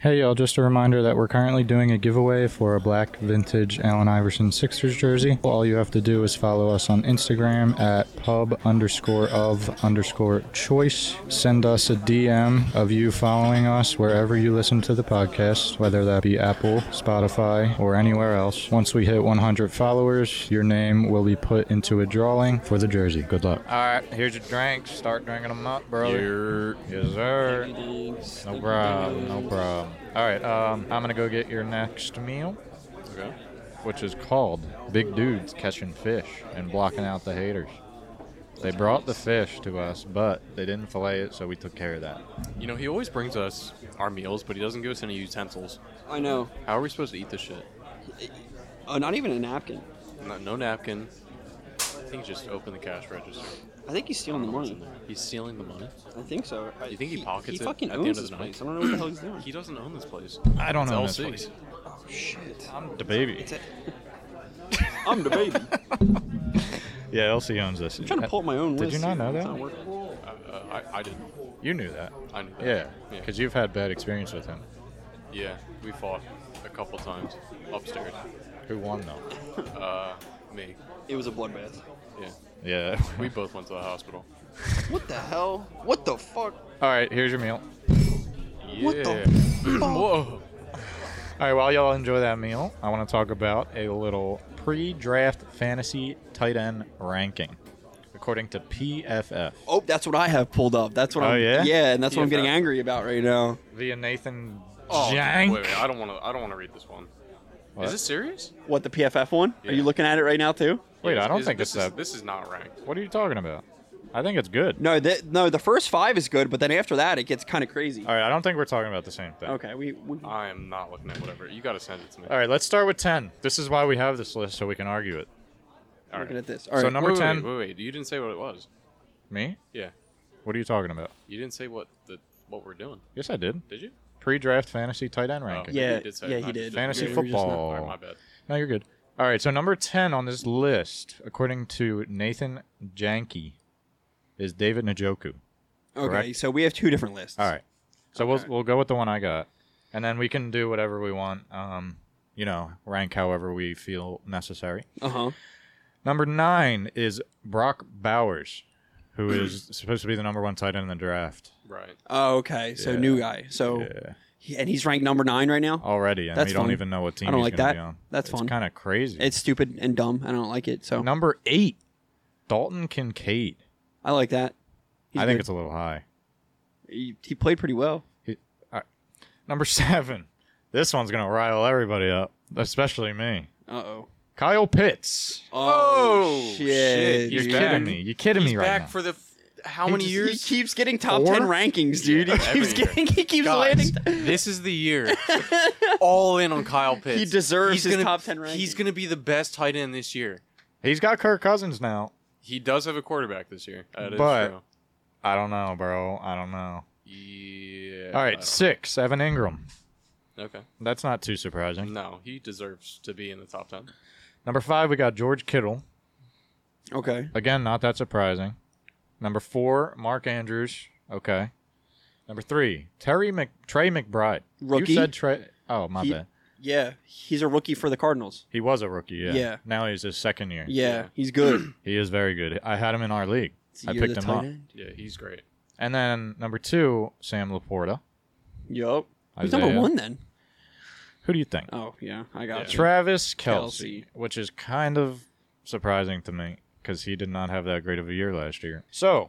Hey y'all, just a reminder that we're currently doing a giveaway for a black vintage Allen Iverson Sixers jersey. All you have to do is follow us on Instagram at pub_of_choice. Send us a DM of you following us wherever you listen to the podcast, whether that be Apple, Spotify, or anywhere else. Once we hit 100 followers, your name will be put into a drawing for the jersey. Good luck. Alright, here's your drinks. Start drinking them up, brother. Yes, sir. No problem, no problem. All right, I'm going to go get your next meal, Okay. which is called Big Dudes Catching Fish and Blocking Out the Haters. They brought the fish to us, but they didn't fillet it, so we took care of that. You know, he always brings us our meals, but he doesn't give us any utensils. I know. How are we supposed to eat this shit? Not even a napkin. No napkin. I think just open the cash register. I think he's stealing the money. He's stealing the money. I think so. You think he pockets he it fucking at the owns end of this the night? place. I don't know what the hell he's doing. He doesn't own this place. I don't It's know this LC. place. Oh shit. I'm the baby. I'm the baby. Yeah, Elsie owns this. I'm trying to pull up my own Did list. you not know It's that? not working. I didn't. You knew that. I knew that. Yeah, Yeah. because you've had bad experience with him. Yeah, we fought a couple times upstairs. Who won, though? Me. It was a bloodbath. Yeah. Yeah. We both went to the hospital. What the hell? What the fuck? All right, here's your meal. Yeah. What the Whoa. All right, while y'all enjoy that meal, I want to talk about a little pre-draft fantasy tight end ranking, according to PFF, Oh, that's what I have pulled up. That's what Oh, I'm. yeah? Yeah, and that's what I'm getting PFF. angry about right now. via Nathan Oh, Jank. wait, I don't want to read this one. What? Is this serious? What, the PFF one? Are Yeah. you looking at it right now too? Wait, Yeah, I don't think this it's is, that. This is not ranked. What are you talking about? I think it's good. No, the first 5 is good, but then after that it gets kind of crazy. All right, I don't think we're talking about the same thing. Okay, we I am not looking at whatever. You got to send it to me. All right, let's start with 10. This is why we have this list, so we can argue it. All looking right. at this. All right. So number wait, 10. Wait. You didn't say what it was. Me? Yeah. What are you talking about? You didn't say what we're doing. Yes, I did. Did you? Pre-draft fantasy tight end Oh, ranking. Yeah, you did say yeah, it. he I did. just- Fantasy Yeah, you were just not- football. All right, my bad. No, you're good. All right, so number 10 on this list, according to Nathan Janke, is David Njoku. Okay, correct? so we have 2 different lists. All right. So Okay. we'll go with the one I got, and then we can do whatever we want. Rank however we feel necessary. Uh-huh. Number 9 is Brock Bowers, who is supposed to be the number 1 tight end in the draft. Right. Oh, okay. So Yeah. new guy. So Yeah, and he's ranked number 9 right now. already, and That's we don't fun. even know what team I don't he's like going to that. be on. That's it's fun. kind of crazy. It's stupid and dumb. I don't like it. So Number 8, Dalton Kincaid. I like that. He's I think good. it's a little high. He played pretty well. Number 7, this one's going to rile everybody up, especially me. Uh-oh. Kyle Pitts. Oh, shit. You're He's kidding back. me. You're kidding He's me right back now. for the how many He years? keeps getting top 4? 10 rankings, dude. Yeah, he keeps every year. getting. He keeps Guys, landing. this is the year. All in on Kyle Pitts. He deserves He's his gonna- top 10 ranking. He's going to be the best tight end this year. He's got Kirk Cousins now. He does have a quarterback this year. That is But- true. I don't know, bro. I don't know. Yeah. All right, 6, Evan Ingram. Okay. That's not too surprising. No, he deserves to be in the top 10. Number 5, we got George Kittle. Okay. Again, not that surprising. Number 4, Mark Andrews. Okay. Number 3, Trey McBride. Rookie? You said Trey. Oh, my He- bad. Yeah, he's a rookie for the Cardinals. He was a rookie, yeah. Yeah. Now he's his second year. Yeah, Yeah. he's good. He is very good. I had him in our league. I You're picked the him tight up. end? Yeah, he's great. And then number 2, Sam Laporta. Yup. Who's Isaiah. number 1 then? Who do you think? Oh, yeah, I got Yeah. you. Travis Kelce. Kelce, which is kind of surprising to me because he did not have that great of a year last year. So,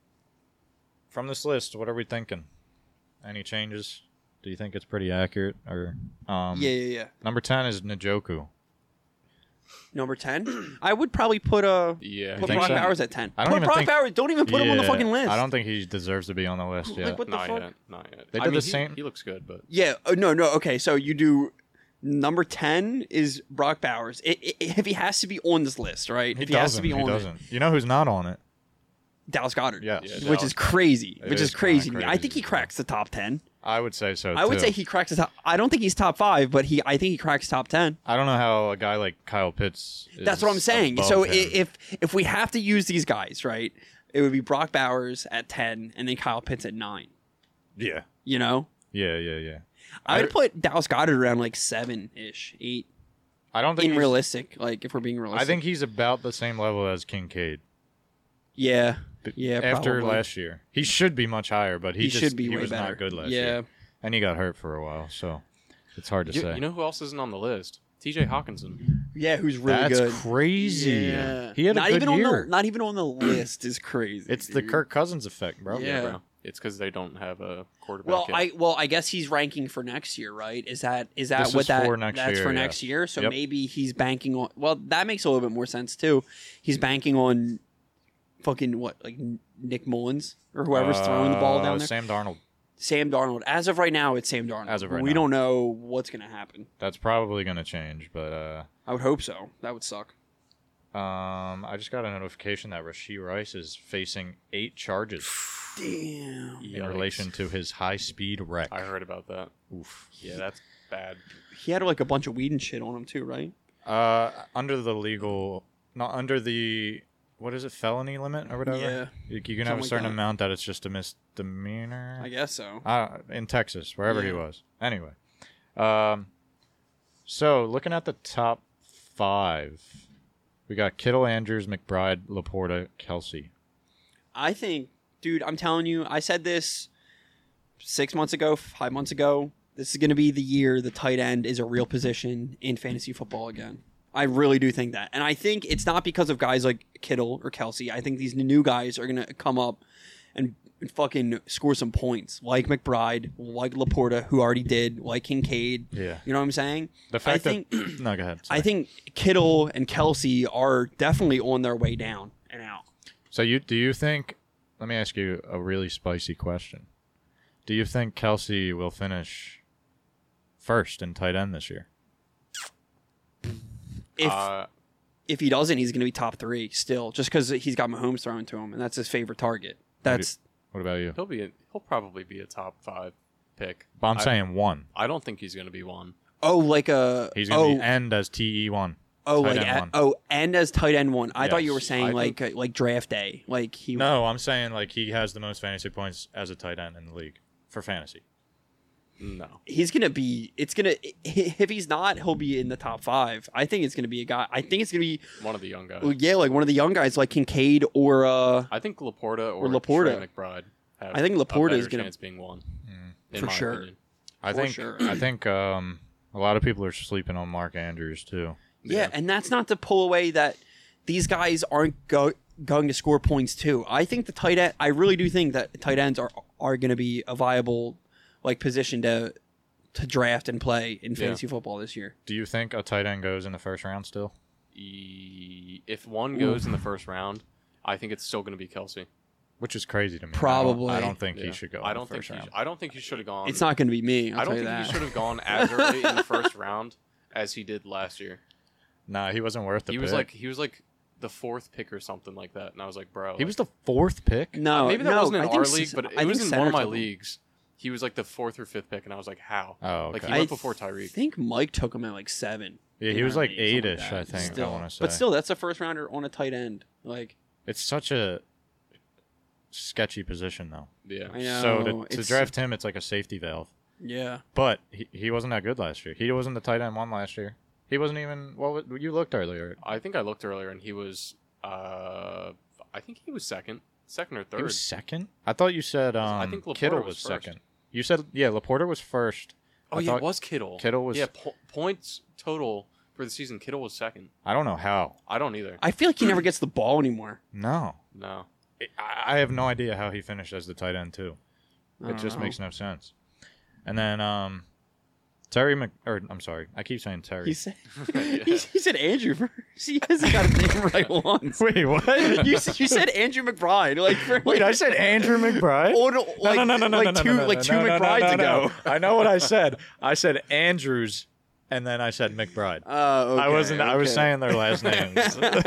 from this list, what are we thinking? Any changes? Do you think it's pretty accurate? Or Yeah. Number 10 is Njoku. Number 10? I would probably put Yeah. put think Brock so? Bowers at 10. I don't Put even Brock think- Bowers. Don't even put him on the Yeah, fucking list. I don't think he deserves to be on the list Like, yet. what the Not fuck? yet. Not yet. They I did mean, the same- He looks good, but Yeah. No. Okay. So you do number 10 is Brock Bowers. If he has to be on this list, right? He if he has to doesn't. be He on it, doesn't. You know who's not on it? Dallas Goddard. Yes. Yeah, Which Dallas. is crazy. It Which is is crazy. kinda I think crazy. he cracks the top 10. I would say so, I would too. say he cracks the top. I don't think he's top 5, but I think he cracks top 10. I don't know how a guy like Kyle Pitts is That's what I'm saying. above So him. if we have to use these guys, right, it would be Brock Bowers at 10 and then Kyle Pitts at 9. Yeah. You know? Yeah. I would put Dallas Goedert around like 7-ish, 8. I don't think Realistic, like if we're being realistic. I think he's about the same level as Kincaid. Yeah. After probably. last year, he should be much higher, but he should be he way was better. not good last year. And he got hurt for a while, so it's hard to say. You know who else isn't on the list? T.J. Hawkinson. Yeah, who's really That's good. crazy. Yeah. He had a good year. Not even on the list is crazy. It's the Kirk Cousins effect, bro. Yeah. Bro. It's because they don't have a quarterback. I guess he's ranking for next year, right? Is that This what is that for next that's year, for yeah. next year? So Yep. maybe he's banking on. Well, that makes a little bit more sense too. He's banking on fucking what, like Nick Mullins or whoever's throwing the ball down there. Sam Darnold. Sam Darnold. As of right now, it's Sam Darnold. As of right we now. don't know what's going to happen. That's probably going to change, but I would hope so. That would suck. I just got a notification that Rashee Rice is facing 8 charges Damn. in relation to his high-speed wreck. I heard about that. Oof. Yeah, that's bad. He had like a bunch of weed and shit on him too, right? Under the what is it, felony limit or whatever? Yeah. You can have Something a like certain that. amount that it's just a misdemeanor. I guess so. In Texas, wherever he Yeah. was. Anyway, so looking at the top 5, we got Kittle, Andrews, McBride, Laporta, Kelsey. I think, dude, I'm telling you, I said this 6 months ago, 5 months ago. This is going to be the year the tight end is a real position in fantasy football again. I really do think that. And I think it's not because of guys like Kittle or Kelsey. I think these new guys are going to come up and fucking score some points, like McBride, like Laporta, who already did, like Kincaid. Yeah. You know what I'm saying? The fact that no, go ahead. I Sorry. think Kittle and Kelsey are definitely on their way down and out. So do you think? Let me ask you a really spicy question. Do you think Kelsey will finish first in tight end this year? If he doesn't, he's going to be top 3 still, just because he's got Mahomes thrown to him, and that's his favorite target. What about you? He'll probably be a top 5 pick. But I'm saying 1. I don't think he's going to be 1. like a He's going to be end as TE1. and as tight end 1. I thought you were Yes. saying like draft day, like he. No, I'm saying like he has the most fantasy points as a tight end in the league for fantasy. No. He's gonna be. It's gonna. If he's not, he'll be in the top 5. I think it's gonna be a guy. I think it's gonna be. One of the young guys. Like one of the young guys, like Kincaid or. I think Laporta or Laporta. Trey McBride have I think Laporta a is better gonna- chance being 1. For In my sure. opinion. I think a lot of people are sleeping on Mark Andrews too. Yeah, and that's not to pull away that these guys aren't going to score points too. I think the tight end. I really do think that tight ends are going to be a viable like position to draft and play in fantasy football this year. Do you think a tight end goes in the first round still? If one goes in the first round, I think it's still going to be Kelsey. Which is crazy to me. Probably. I don't think Yeah. he should go. I in don't the think first round. I don't think he should have gone. It's not going to be me. I don't think he should have gone as early in the first round as he did last year. Nah, he wasn't worth the He pick. was like the 4th pick or something like that, and I was like, bro, He was the 4th pick. No, maybe that wasn't in I our think league, but I it was think in one of Center my took him. leagues. He was like the 4th or 5th pick, and I was like, how? Oh, Like okay. he went I before I Tyreek. think Mike took him at like 7. Yeah, he in was our like league, something 8-ish, that. I think. Still, I want to say. but still, that's a first rounder on a tight end. Like, It's such a sketchy position, though. Yeah. I know. So to it's- draft him, it's like a safety valve. yeah. But he wasn't that good last year. He wasn't the tight end 1 last year. He wasn't even. Well, you looked earlier. I think I looked earlier, and he was. I think he was second or third. He was second. I thought you said I think Laporta Kittle was was first. second. You said Laporta was first. Oh I yeah, thought it was Kittle. Kittle was. Yeah, points total for the season. Kittle was second. I don't know how. I don't either. I feel like he never gets the ball anymore. No, No. I have no idea how he finished as the tight end too. I It don't just know. makes no sense. And then I'm sorry, I keep saying Terry. He said, he said Andrew first. He hasn't got his name right once. Wait, what? You said Andrew McBride. Like, for, Wait, I said Andrew McBride. Like two McBrides ago. I know what I said. I said Andrews, and then I said McBride. Okay, I wasn't. I was okay. saying their last names.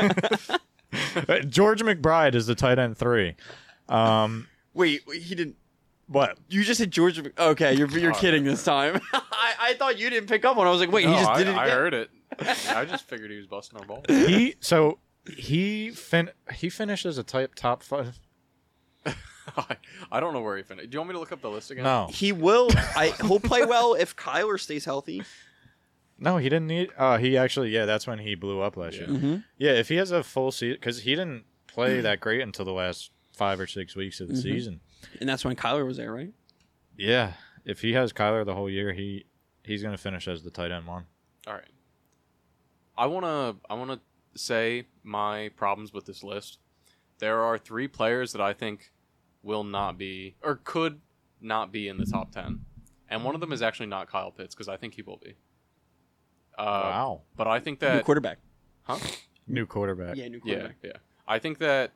George McBride is the tight end 3. Wait, he didn't. What? You just said George. Okay, you're kidding this time. I thought you didn't pick up on. I was like, wait, he just did it. I again? heard it. I just figured he was busting our ball. He finished as a top 5. I don't know where he finished. Do you want me to look up the list again? No. He will. He'll play well if Kyler stays healthy. No, he didn't need. He actually, that's when he blew up last year. Mm-hmm. Yeah, if he has a full season, because he didn't play that great until the last 5 or 6 weeks of the season. And that's when Kyler was there, right? Yeah, if he has Kyler the whole year, he's going to finish as the tight end 1. All right. I wanna say my problems with this list. There are 3 players that I think will not be or could not be in the top 10, and one of them is actually not Kyle Pitts because I think he will be. Wow. But I think New that quarterback. New quarterback. Yeah, new yeah, quarterback. yeah. I think that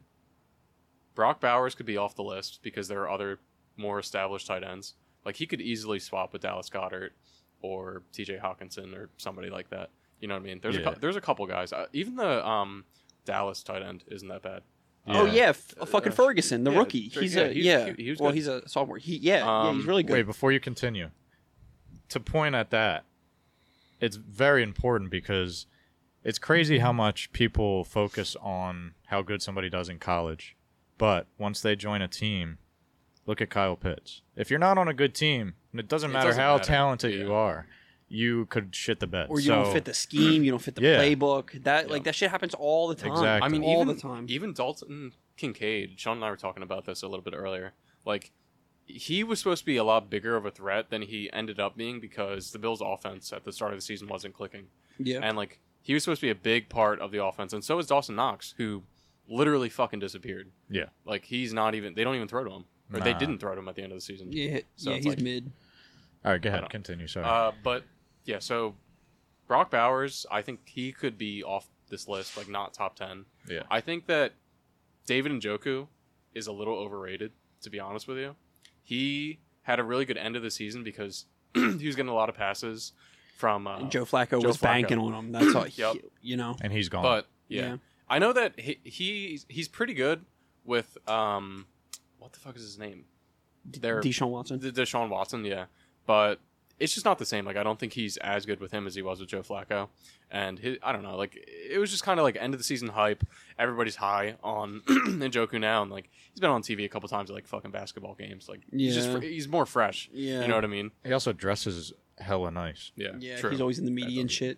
Brock Bowers could be off the list because there are other more established tight ends. Like he could easily swap with Dallas Goedert or T.J. Hawkinson or somebody like that. You know what I mean? There's a couple guys. Even the Dallas tight end isn't that bad. Oh yeah, fucking Ferguson, the yeah, rookie. Drake- He's yeah, a he was well, good. he's a sophomore. He's really good. Wait, before you continue, to point at that, it's very important because it's crazy how much people focus on how good somebody does in college, but once they join a team, look at Kyle Pitts. If you're not on a good team, it doesn't matter how talented you are, you could shit the bed. Or you don't fit the scheme, you don't fit the playbook. That shit happens all the time. Exactly. I mean, all even the time. Even Dalton Kincaid, Sean and I were talking about this a little bit earlier. Like, he was supposed to be a lot bigger of a threat than he ended up being because the Bills' offense at the start of the season wasn't clicking. Yeah. And like, he was supposed to be a big part of the offense, and so is Dawson Knox, who literally fucking disappeared. Yeah. Like, he's not even. They don't even throw to him, or they Nah. didn't throw to him at the end of the season. Yeah, So yeah, it's he's like- mid. All right, go I ahead. don't- Continue. Sorry. But yeah, so Brock Bowers, I think he could be off this list, like not top 10. Yeah. I think that David Njoku is a little overrated, to be honest with you. He had a really good end of the season because he was getting a lot of passes from And Joe Flacco Joe was Flacco. banking on him. That's all. Yep. You know. And he's gone. But yeah, Yeah. I know that he's pretty good with what the fuck is his name? Deshaun Watson. Deshaun Watson, yeah. But it's just not the same. Like, I don't think he's as good with him as he was with Joe Flacco. And I don't know. Like, it was just kind of like end of the season hype. Everybody's high on Njoku now, and like he's been on TV a couple times at like fucking basketball games. Like, Yeah. he's more fresh. Yeah. You know what I mean? he also dresses hella nice. Yeah. Yeah, true. he's always in the media and shit.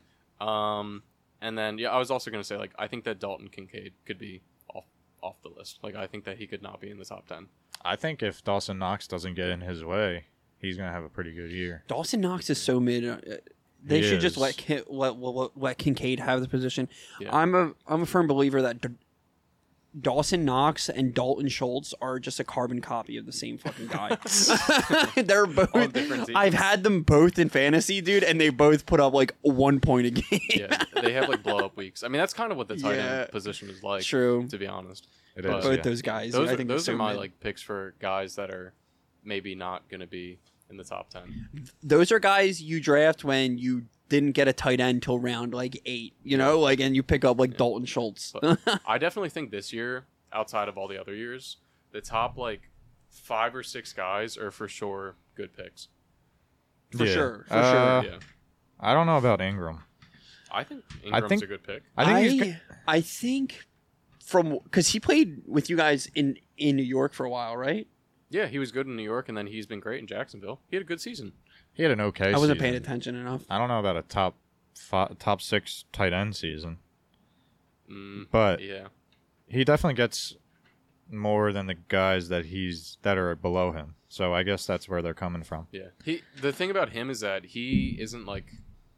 And then I was also gonna say, like, I think that Dalton Kincaid could be off the list. Like, I think that he could not be in the top 10. I think if Dawson Knox doesn't get in his way, he's going to have a pretty good year. Dawson Knox is so mid. They He should just is. let Kincaid have the position. Yeah. I'm a firm believer that Dawson Knox and Dalton Schultz are just a carbon copy of the same fucking guy. They're both. On different teams. I've had them both in fantasy, dude, and they both put up like 1 point a game. Yeah, they have like blow up weeks. I mean, that's kind of what the tight Yeah. end position is like. True. To be honest, It But- is, Both yeah. those guys. those I are, think those they're are so my mid. like picks for guys that are maybe not going to be in the top 10. Those are guys you draft when you didn't get a tight end till round like 8. You know, like, and you pick up like Dalton Schultz. But I definitely think this year, outside of all the other years, the top like 5 or 6 guys are for sure good picks. For Yeah. sure. For Uh, sure. Yeah, I don't know about Ingram. I think Ingram's think- a good pick. I think he's good. I think from because he played with you guys in New York for a while, right? Yeah, he was good in New York, and then he's been great in Jacksonville. He had a good season. He had an okay I wasn't season. paying attention enough. I don't know about a top 6 tight end season, Mm, but yeah, he definitely gets more than the guys that are below him. So I guess that's where they're coming from. yeah. The thing about him is that he isn't like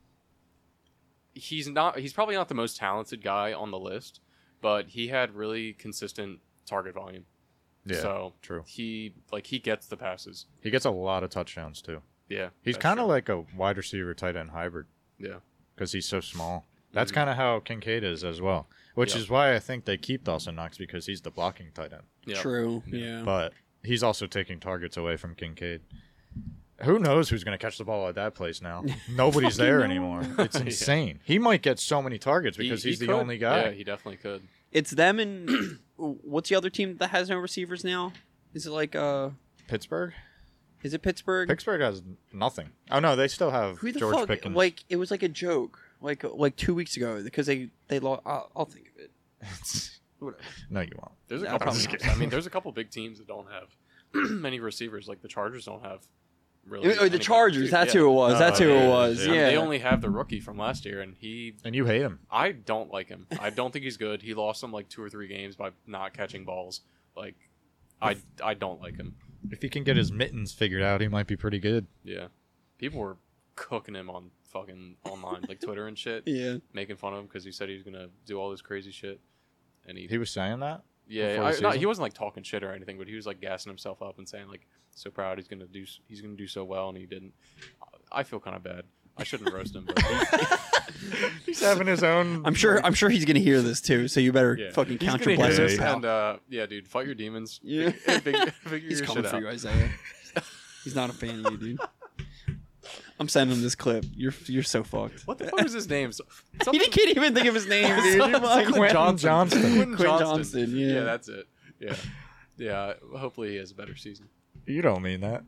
he's probably not the most talented guy on the list, but he had really consistent target volume. Yeah, So true. he gets the passes. He gets a lot of touchdowns too. Yeah, He's that's kind of true. like a wide receiver tight end hybrid yeah. because he's so small. That's Mhm. kind of how Kincaid is as well, which Yep. is why I think they keep Dawson Knox because he's the blocking tight end. Yeah. True. Yeah. But he's also taking targets away from Kincaid. Who knows who's going to catch the ball at that place now? Nobody's there Fucking anymore. It's insane. He might get so many targets because he's the could. only guy. Yeah, he definitely could. It's them and what's the other team that has no receivers now? Is it like Pittsburgh? is it Pittsburgh? Pittsburgh has nothing. Oh no, they still have Who the George fuck? Pickens. Like it was like a joke. Like 2 weeks ago because they lost. I'll think of it. No, you won't. There's a Yeah, couple. probably Teams, not. I mean, there's a couple big teams that don't have many receivers. Like the Chargers don't have really. The anybody. Chargers. Dude, that's yeah. who it was. Oh, That's who yeah, it was. yeah. Yeah. I mean, they only have the rookie from last year, and And you hate him. I don't like him. I don't think he's good. He lost them like 2 or 3 games by not catching balls. Like, I don't like him. If he can get his mittens figured out, he might be pretty good. Yeah, people were cooking him on fucking online, like Twitter and shit, Yeah. making fun of him because he said he was gonna do all this crazy shit, and He was saying that? yeah, before the season? he wasn't like talking shit or anything, but he was like gassing himself up and saying like so proud he's gonna do so well, and he didn't. I feel kind of bad. I shouldn't roast him, but He's having his own. I'm sure he's gonna hear this too. So you better yeah. fucking He's count gonna your hear blessings, this, pal. and yeah, dude, fight your demons. Yeah. Figure He's your coming shit for out. you, Isaiah. He's not a fan of you, dude. I'm sending him this clip. You're so fucked. What the fuck is his name? He can't even think of his name, dude. You're like, Quentin Johnston. Quentin Quentin Johnston, yeah. Yeah, that's it. Yeah. Yeah, hopefully he has a better season. You don't mean that.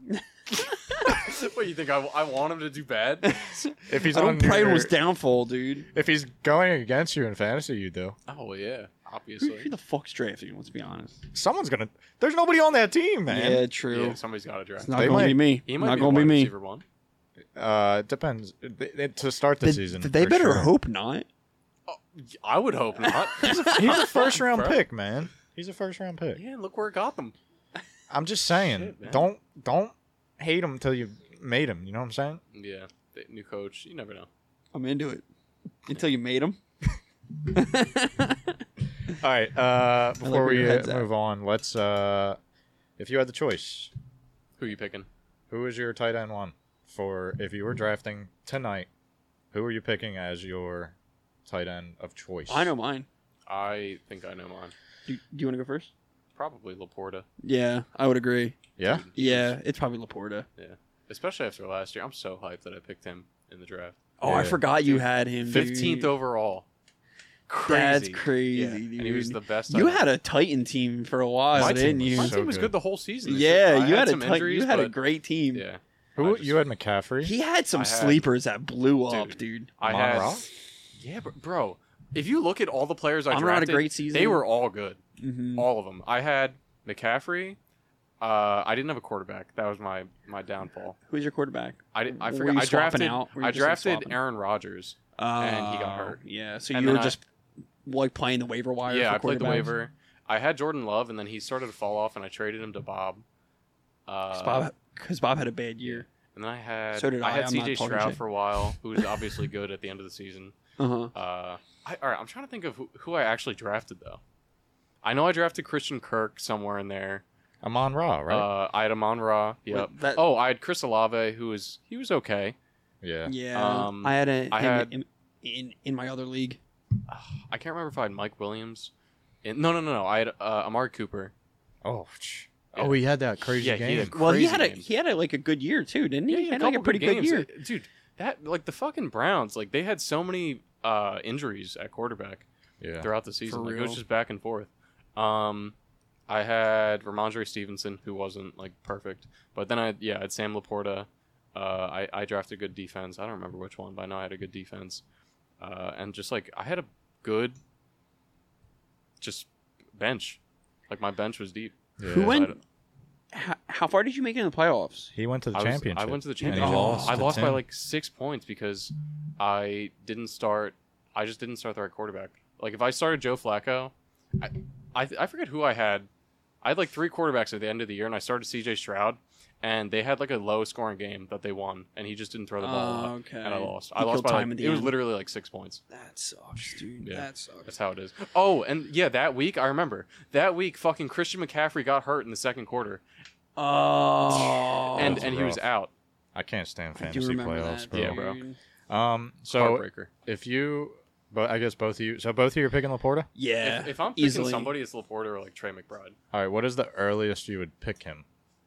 What, you think I want him to do bad? If he's I on don't pride your, was downfall, dude. if he's going against you in fantasy, you do. Oh, yeah, Who obviously. the fuck's drafting? Let's be honest. Someone's gonna. There's nobody on that team, man. Yeah, true. Yeah, somebody's got to draft. It's not They going to be might- me. He might Not be going to the be wide me. receiver one. It depends. To start the season, They for better sure. hope not. Oh, I would hope not. He's a first round Bro. pick, man. He's a first round pick. Yeah, look where it got them. I'm just saying, Shit, man. don't hate him until you made him. You know what I'm saying? Yeah, the new coach. You never know. I'm into it. Until you made him. All right. Before where we your head's at. move on, let's. If you had the choice, Who you picking? who is your tight end one for if you were drafting tonight? Who are you picking as your tight end of choice? I know mine. I think I know mine. Do you want to go first? Probably Laporta. Yeah, I would agree. Yeah. Yeah, it's probably Laporta. Yeah, especially after last year. I'm so hyped that I picked him in the draft. Oh, I Yeah. forgot you had him. 15th dude. overall. Crazy. That's crazy, Yeah, dude. and he was the best. You tight had end. a Titan team for a while, My didn't team was you? My so team was good. good the whole season. It's Yeah, just- I you had some a injuries, you had a but- great team. Yeah. Who I just- you had McCaffrey? He had some I had- sleepers that blew up, Dude. dude. I Amon-Ra? had. Yeah, bro. If you look at all the players I Amon-Ra had a drafted, great season. they were all good. Mm-hmm. All of them. I had McCaffrey. I didn't have a quarterback. That was my downfall. Who's your quarterback? I Were forgot. you I swapping drafted. out? Were you I just, like, drafted swapping? Aaron Rodgers. And he got hurt. Yeah, so And you were then just like playing the waiver wire. Yeah, for I played the quarterbacks? waiver. I had Jordan Love, and then he started to fall off, and I traded him to Bob. Because Bob had a bad year. And then I had So did I. had I'm not CJ talking Stroud shit. for a while, who was obviously good at the end of the season. Uh-huh. All right, I'm trying to think of who I actually drafted though. I know I drafted Christian Kirk somewhere in there. Amon-Ra, right? I had Amon-Ra. Yep. Wait, that- I had Chris Olave, he was okay. yeah. Yeah, I had I had- in my other league. I can't remember if I had Mike Williams. No. I had Amari Cooper. Oh. Yeah. Oh, he had that crazy Yeah, he game. had- Well, Crazy he had like a good year too, didn't he? Yeah, he had like a couple pretty good games. year. Dude. That like the fucking Browns, like they had so many injuries at quarterback yeah. throughout the season. For Like, it was real. just back and forth. I had Ramondre Stevenson, who wasn't like perfect, but then I had Sam Laporta. I drafted good defense. I don't remember which one, but I know I had a good defense. And just like I had a good just bench. Like my bench was deep. Yeah. Who So went? How far did you make it in the playoffs? He went to the I championship. went to the and he championship. lost I to lost by Tim. like 6 points because I just didn't start the right quarterback. Like if I started Joe Flacco, I forget who I had. I had like 3 quarterbacks at the end of the year, and I started CJ Stroud, and they had like a low scoring game that they won, and he just didn't throw the ball a lot, Okay. and I lost. He I lost killed by time like, at the it was end. literally like 6 points. That sucks, dude. Yeah. That sucks. That's how it is. Oh, and yeah, that week I remember fucking Christian McCaffrey got hurt in the second quarter, Oh, and that's he was rough. out. I can't stand I do fantasy remember playoffs, that. bro. Yeah, bro. dude. So Heartbreaker. if you, but I guess both of you. So both of you are picking Laporta. Yeah. If I'm picking easily. somebody, it's Laporta or like Trey McBride. All right. What is the earliest you would pick him?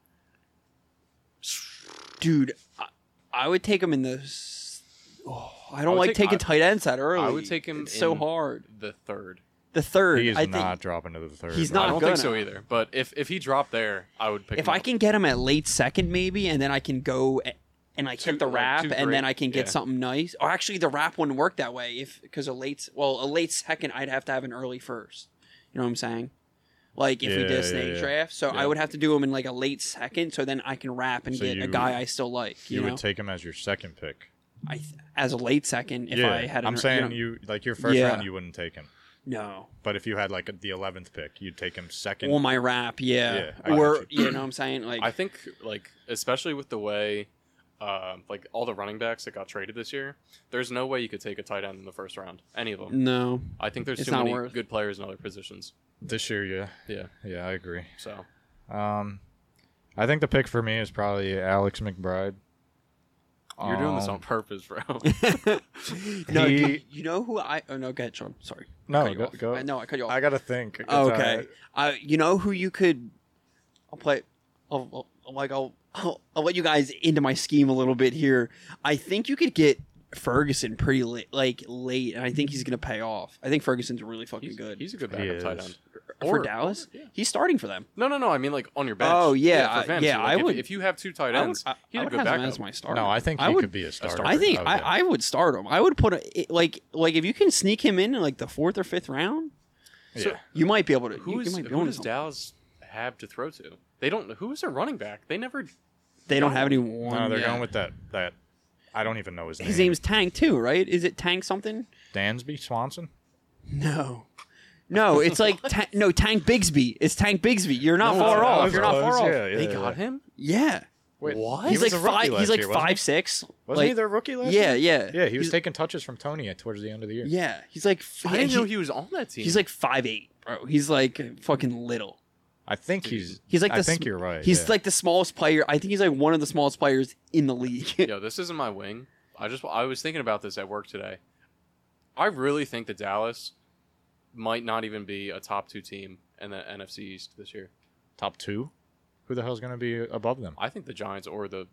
Dude, I would take him in the. I don't would like take- taking I- tight ends that early. I would take him It's so in hard. The third. The third. He is I not think dropping to the third. He's bro. not I don't gonna. think so either. But if he dropped there, I would pick if him I up. can get him at late second, maybe, and then I can go and like hit the like, wrap, two and then great- I can get yeah. something nice. Or actually, the wrap wouldn't work that way because a late second, I'd have to have an early first. You know what I'm saying? Like, if we did a snake draft. So I would have to do him in, like, a late second, so then I can wrap and get a guy I still like. You know? would take him as your second pick. As a late second, if I had I'm saying like, your first round, you wouldn't take him. No. But if you had, like, the 11th pick, you'd take him second. Or my wrap, I or, you know what I'm saying? Like, I think, like, especially with the way, like, all the running backs that got traded this year, there's no way you could take a tight end in the first round. Any of them. no. I think there's It's too not many worth. good players in other positions. This year, yeah. Yeah. Yeah, I agree. So, I think the pick for me is probably Alex McBride. you're doing this on purpose, bro. No, He- you know who I... Oh, no, go ahead, Sean. Sorry. No, Cut you off. go. No, I cut you off. I gotta think. It's, Oh, okay. You know who you could... I'll let you guys into my scheme a little bit here. I think you could get Ferguson pretty late, and I think he's going to pay off. I think Ferguson's really fucking good. He's a good He backup tight is. end. For Or- Dallas? yeah. He's starting for them. No. I mean, like, on your bench. Oh, yeah, for fantasy. yeah, Like, I if, would- If you have two tight I would, ends, he's I a would good have him backup. as my starter. No, I think I he would, could be a starter. starter. I think Oh, I would start him. I would put like if you can sneak him in like the 4th or 5th round, So, yeah. you might be able to. who you might be who on does him. Dallas have to throw to? They don't. Who is their running back? They never. They don't have anyone. No, they're yet. going with that. I don't even know his name. His name's Tank too, right? Is it Tank something? Dansby Swanson. No, it's like Tank Bigsby. It's Tank Bigsby. You're not No, far that off. was You're not close, far off. yeah, They got him. Yeah. Wait, What? He He's was like a rookie five. last He's like year, wasn't he? 5'6". Wasn't he Like, their rookie last yeah, year? yeah. Yeah, he was He's- taking touches from Tony towards the end of the year. Yeah, he's like. I didn't know he was on that team. He's like 5'8", bro. He's like fucking little. I think he's Like I the think sm- you're right. He's yeah. like the smallest player. I think he's like one of the smallest players in the league. Yo, this isn't my wing. I was thinking about this at work today. I really think that Dallas might not even be a top 2 team in the NFC East this year. top 2. Who the hell's going to be above them? I think the Giants or the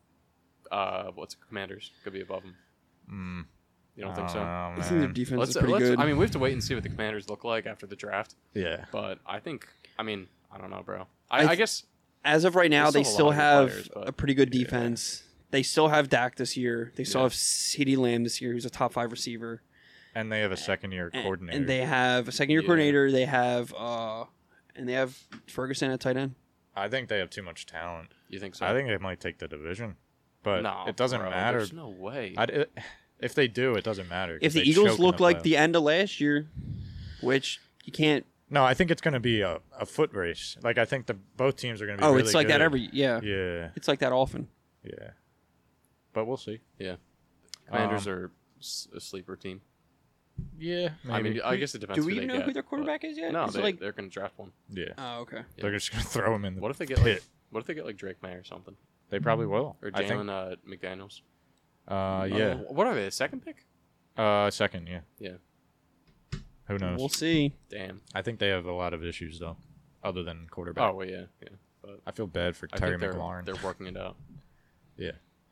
Commanders could be above them. You don't think so? Oh, I think their man. defense is pretty good. I mean, we have to wait and see what the Commanders look like after the draft. Yeah. But I think, I don't know, bro. I I guess As of right now, They they still still have a lot of have good players, but- a pretty good defense. They still have Dak this year. They still Yeah. have CeeDee Lamb this year, who's a top 5 receiver. And they have a second-year coordinator. And they have a second-year Yeah. coordinator. They have and they have Ferguson at tight end. I think they have too much talent. you think so. I think they might take the division, but no, it doesn't bro, matter. There's no way. If they do, it doesn't matter. 'cause If the they Eagles choke in look like playoffs. the end of last year, which you can't. No, I think it's going to be a foot race. Like I think both teams are going to be. Oh, really it's like that good. every Yeah, It's like that often. yeah. But we'll see. Commanders are a sleeper team. Yeah, maybe. I mean, I guess it depends. Do we who even they know get, who their but- quarterback is yet? No, Is it like they're going to draft one. yeah. oh, okay. They're just going to throw him in the What if they get pit. like Drake May or something, They probably will. or I think. Jalen McDaniels? Yeah. What are they? A second pick? Second. Yeah. Yeah. Who knows? We'll see. Damn. I think they have a lot of issues though, other than quarterback. Oh well, yeah. But I feel bad for I Terry think McLaurin. they're working it out. Yeah.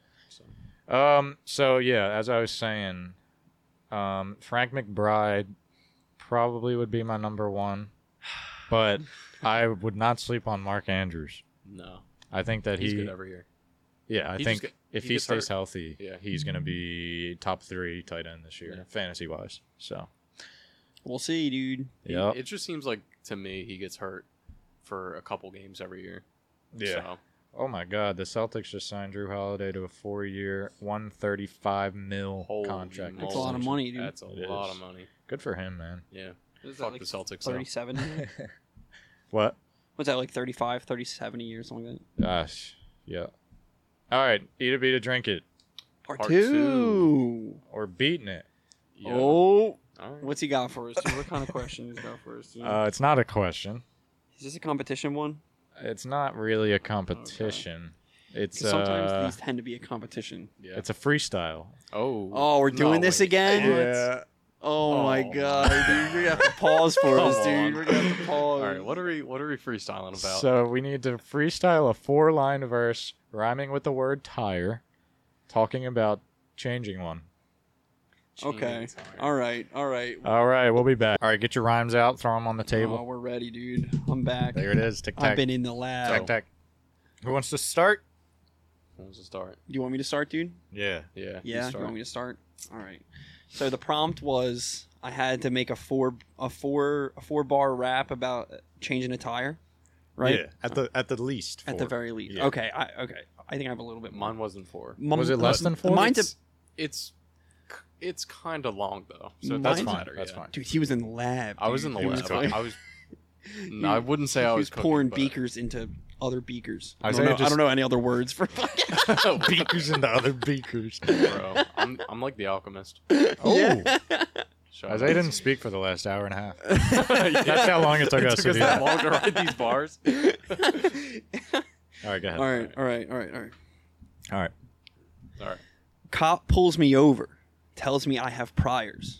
So. So yeah, as I was saying, Frank McBride probably would be my number 1, but I would not sleep on Mark Andrews. No, I think that he's good every year. Yeah, I He think just if he he gets stays hurt. healthy, Yeah. he's going to be top 3 tight end this year, Yeah. fantasy wise. So We'll see, dude. yeah, It just seems like to me he gets hurt for a couple games every year. yeah. So, Oh my God, the Celtics just signed Drew Holiday to a 4-year, $135 million holy contract. That's a lot of money, dude. That's a It lot is. of money. Good for him, man. Yeah. Is Fuck the Celtics. though. 37. What? What's that, like 35, 37 a year, something like that? Gosh, yeah. All right, eat it, beat it, drink it, Part Part 2. or beating it. Yeah. Oh. All right. What's he got for us, dude? What kind of questions he got for us, dude? It's not a question. Is this a competition one? It's not really a competition. It's 'Cause sometimes these tend to be a competition. Yeah. it's a freestyle. Oh. Oh, we're doing No, this wait. again? Oh my Oh. god, dude. We're gonna have to pause for Come this, dude. on. We're gonna have to pause. All right. What are we freestyling about? So we need to freestyle a 4-line verse rhyming with the word tire, talking about changing one. Okay. Jeez, All right. All right, we'll be back. All right, get your rhymes out, throw them on the Oh, table. we're ready, dude. I'm back. There it is. Tic I've tac. been in the lab. Tac tac. Who wants to start? When was the start? Do you want me to start, dude? Yeah. Yeah. Yeah, you start. want me to start? All right. So the prompt was I had to make a four bar rap about changing a tire, right? Yeah. At the least. At the very least. Yeah. Okay. I think I have a little bit more. Mine wasn't 4. Was it less than 4? Mine's It's kind of long though, so Mine's- that's fine. matter. That's yeah. fine. dude, he was in the lab. I was in dude. the He lab. was fucking- I was. No, I wouldn't say I he was was cooking, pouring but- beakers into other beakers. I Isaiah don't know any other words for beakers into other beakers. Bro, I'm like the alchemist. Oh. Yeah. Shut Isaiah up. didn't speak for the last hour and a half. That's how long it took us to do that that. long to write these bars. All right, go ahead. All right. All right. All right. Cop pulls me over, tells me I have priors.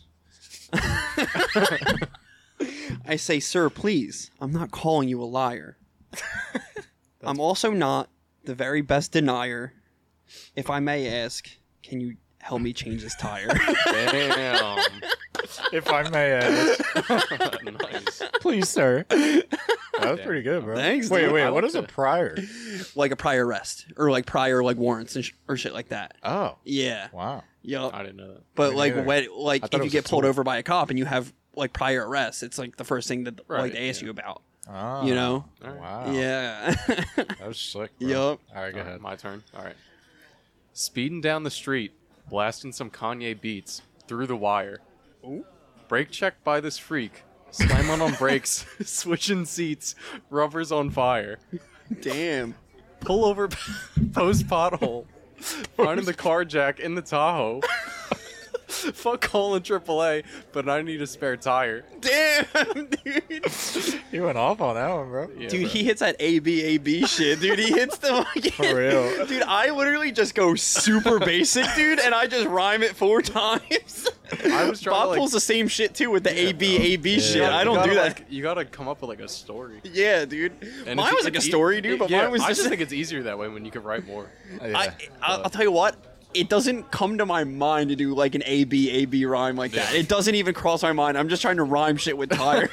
I say, sir, please, I'm not calling you a liar. I'm also not the very best denier. If I may ask, can you help me change this tire? Damn. If I may ask. Nice. Please, sir. That was pretty good, bro. Thanks, Wait, dude. wait. I What like is a that. prior? Like a prior arrest or like prior like warrants and or shit like that. Oh, Yeah. wow. Yup. I didn't know that. But Me like neither. when I like thought if it you was get a pulled tool. over by a cop and you have like prior arrests, it's like the first thing that Right, like they ask yeah. you about. Oh, You know? Alright. Wow. Yeah. That was slick. Bro. Yup. All right, go All right, ahead. my turn. All right. Speeding down the street, blasting some Kanye beats through the wire. Ooh. Brake check by this freak. Slamming on brakes, switching seats, rubbers on fire. Damn. Pull over post pothole. Finding the car jack in the Tahoe. Fuck calling AAA, but I need a spare tire. Damn, dude. You went off on that one, bro. Yeah, Dude, bro. he hits that AB shit, dude. He hits the fucking... For real. Dude, I literally just go super basic, dude, and I just rhyme it 4 times. I was trying Bob to, like, pulls the same shit, too, with the AB shit. Yeah. I don't You do gotta, that. like, you gotta come up with like a story. Yeah, dude. And Mine it's- was like a it's story, dude, but yeah, mine was I just... just think it's easier that way when you can write more. Yeah. I'll tell you what. It doesn't come to my mind to do like an AB rhyme like that. Yeah. It doesn't even cross my mind. I'm just trying to rhyme shit with tire.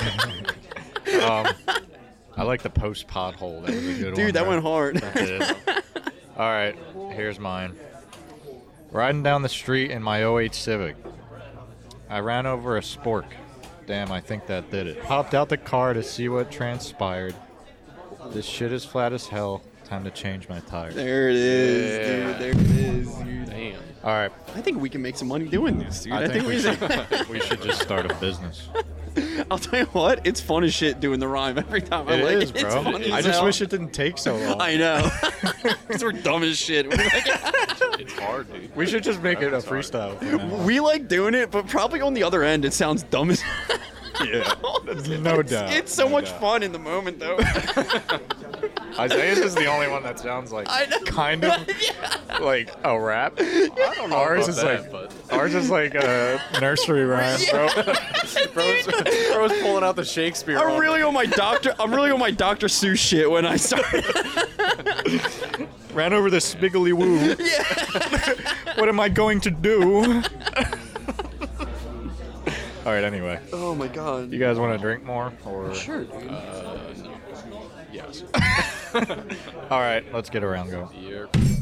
I like the post pothole. That was a good one. Dude, that bro. went hard. That did. All right, here's mine. Riding down the street in my 08 Civic. I ran over a spork. Damn, I think that did it. Hopped out the car to see what transpired. This shit is flat as hell. Time to change my tire. There it is, Yeah. dude. There it is, dude. Damn. All right, I think we can make some money doing this, dude. I think we should. we should just start a business. I'll tell you what, it's fun as shit doing the rhyme every time. I It like is, it. It's bro. funny I as just hell. wish it didn't take so long. I know. Because we're dumb as shit. We're like- It's hard, dude. We should just make it a That's hard. freestyle. from now on. we like doing it, but probably on the other end, it sounds dumb as Yeah, no doubt. It's so no much doubt. fun in the moment, though. Isaiah's is the only one that sounds like I know. kind of like a rap. I don't know Ours about is that, like but ours is like a nursery rhyme, bro. bro's pulling out the Shakespeare. I'm on- really on my Dr. Seuss shit when I started. Ran over the spiggly woo. What am I going to do? All right. Anyway, Oh my god. you guys want to drink more, or Sure, dude. Yes. all right? Let's get around going. Here.